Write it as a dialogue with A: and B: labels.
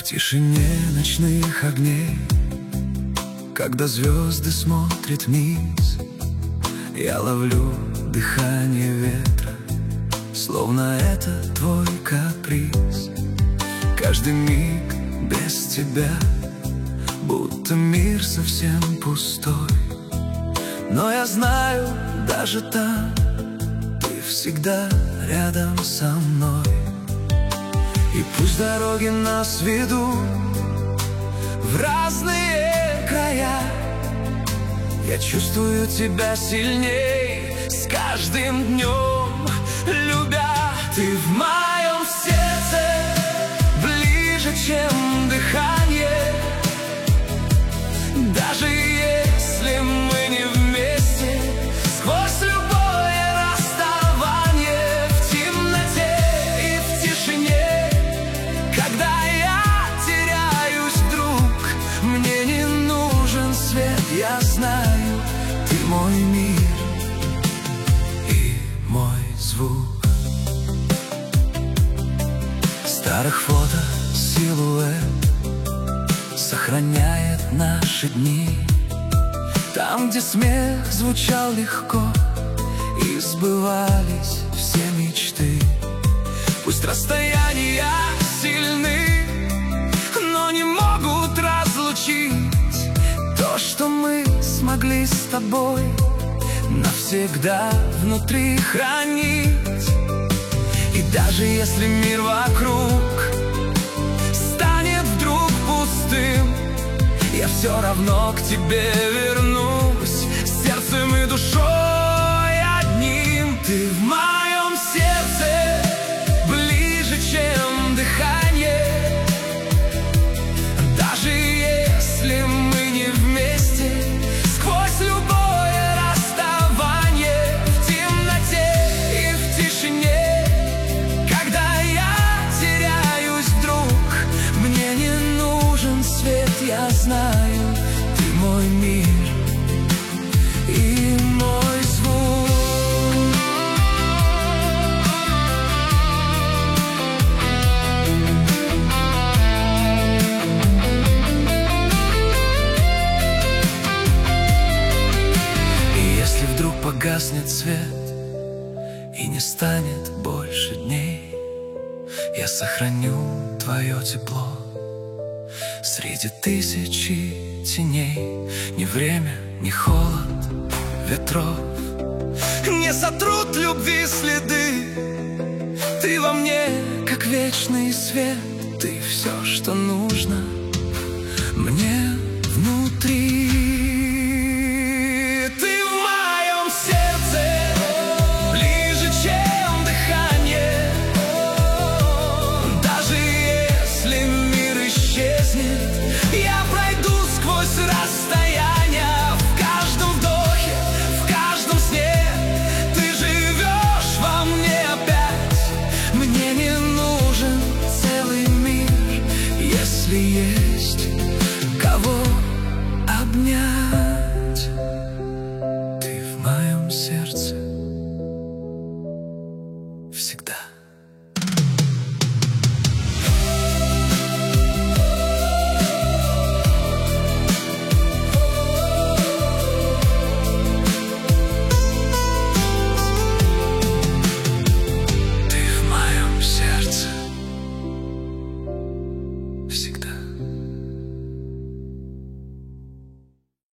A: тишине ночных огней, когда звезды смотрят вниз, я ловлю дыхание ветра, словно это твой каприз. Каждый миг без тебя, будто мир совсем пустой. Но я знаю, даже там ты всегда рядом со мной. И пусть дороги нас ведут в разные края, я чувствую тебя сильней с каждым днем, любя. Ты в моем сердце ближе, чем дыхание. Даже если мы не вместе, сквозь любое расставание, в темноте и в тишине, когда я теряюсь вдруг, мне не нужен свет, я знаю, ты мой мир и мой звук. Старых фото силуэт сохраняет наши дни, там, где смех звучал легко и сбывались все мечты. Пусть расстояния сильны, но не могут разлучить то, что мы смогли с тобой навсегда внутри хранить. И даже если мир вокруг станет вдруг пустым, я все равно к тебе вернусь сердцем и душой одним. Ты в моем сердце ближе, чем дыхание. Даже если мы не вместе, сквозь любое расставание, в темноте и в тишине, когда я теряюсь вдруг, мне не нужен свет, я знаю, ты мой мир и мой звук. И если вдруг погаснет свет и не станет больше дней, я сохраню твое тепло среди тысячи теней. Ни время, ни холод ветров не сотрут любви следы. Ты во мне, как вечный свет, ты все, что нужно мне внутри. Ты в моем сердце ближе, чем дыхание. Даже если мир исчезнет, я пройду сквозь расстояния. В каждом вдохе, в каждом сне ты живешь во мне опять. Мне не нужен целый мир, если есть кого обнять. Ты в моем сердце.